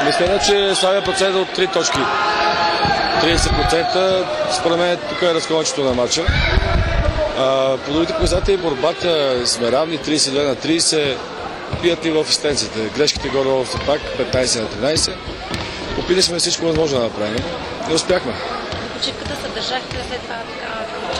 Мисля, че слабия процент от 3 точки. 30%, според мен тук е разковничето на матча. По другите показатели борбата сме равни 32 на 30, пият ни в асистенцията. Грешките горе са пак 15 на 13. Опитали сме всичко възможно да направим. Не успяхме. Почивката се държахте след това така,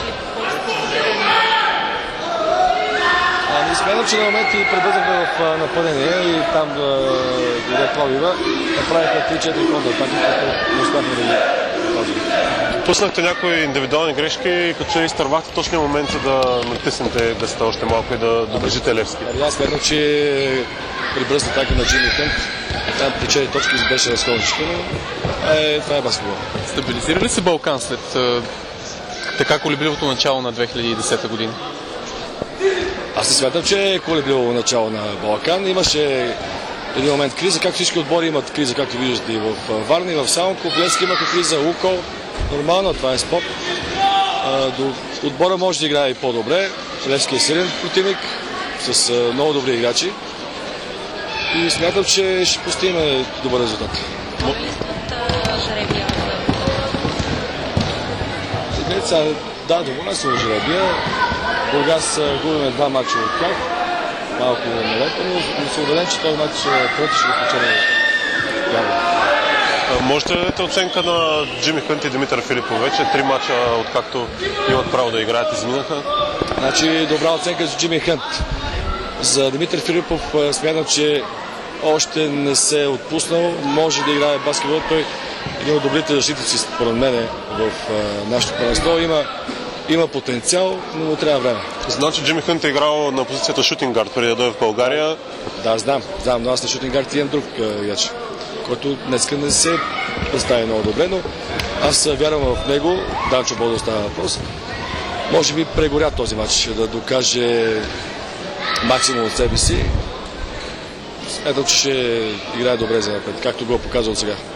смятам, че на моменти пребързахме в нападение и там дойде пробива. Направиха 3-4 контратаки, които не успяхме да ги пазим. Пуснахте някои индивидуални грешки, като че изтървахте точния момент, за да натиснете гъста още малко и да доближите Левски. Аз смятам, че прибръзна атака на Джимми Хънт. Там при 4 точки беше разходничето, но това е баскетбол. Стабилизира ли се Балкан след така колебливото начало на 2010 година? Аз не смятам, че е колебливо начало на Балкан. Имаше един момент криза, както всички отбори имат криза, както виждате и в Варна, и в Самоков. Левски имаха криза, Лукол. Нормално, това е спорт. Отбора може да играе и по-добре. Левски е силен противник с много добри играчи. И смятам, че ще постигне добър резултат. Да, доволен съм от жребия. Бургас губим 2 мача от тях. Малко нелепо, но съм убеден, че този матч трети ще го спечели. Можете да дадете оценка на Джимми Хънт и Димитър Филипов? Вече 3 мача, откакто имат право да играят, изминаха. Значи добра оценка за Джимми Хънт. За Димитър Филипов смятам, че още не се е отпуснал. Може да играе баскетбол. Той е един от добрите защитници, според мен, в нашото първенство. Има потенциал, но му трябва време. Знам, че Джимми Хънт е играл на позицията шутингард преди да дойде в България. Да, знам, но аз на шутингард имам друг играч, който днеска не се представи много добре, но аз вярвам в него. Данчо Бодо става въпрос. Може би прегоря този матч, да докаже максимум от себе си. Смятам, че ще играе добре за напред, както го е показал сега.